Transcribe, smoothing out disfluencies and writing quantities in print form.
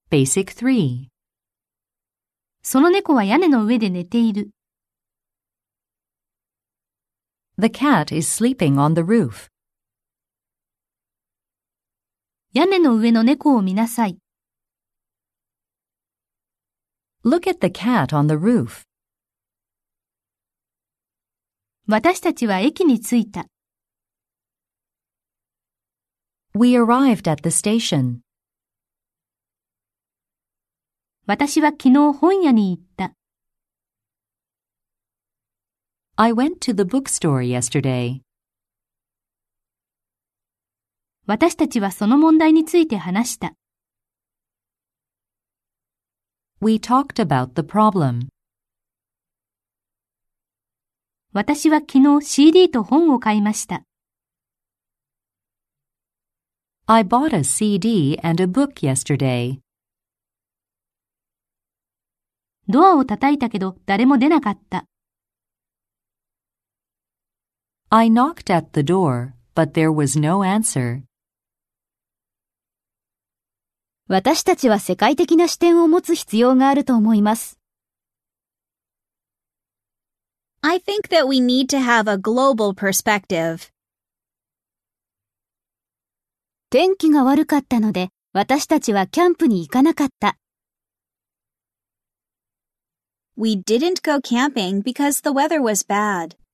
Basic 3. その猫は屋根の上で寝ている。 The cat is sleeping on the roof. 屋根の上の猫を見なさい。 Look at the cat on the roof. 私たちは駅に着いた。 We arrived at the station. 私は昨日本屋に行った。 I went to the bookstore yesterday. 私たちはその問題について話した。 We talked about the problem. 私は昨日 CD と本を買いました。 I bought a CD and a book yesterday. ドアを叩いたけど誰も出なかった。 I knocked at the door, but there was no answer. 私たちは世界的な視点を持つ必要があると思います。 I think that we need to have a global perspective. 天気が悪かったので、私たちはキャンプに行かなかった。 We didn't go camping because the weather was bad.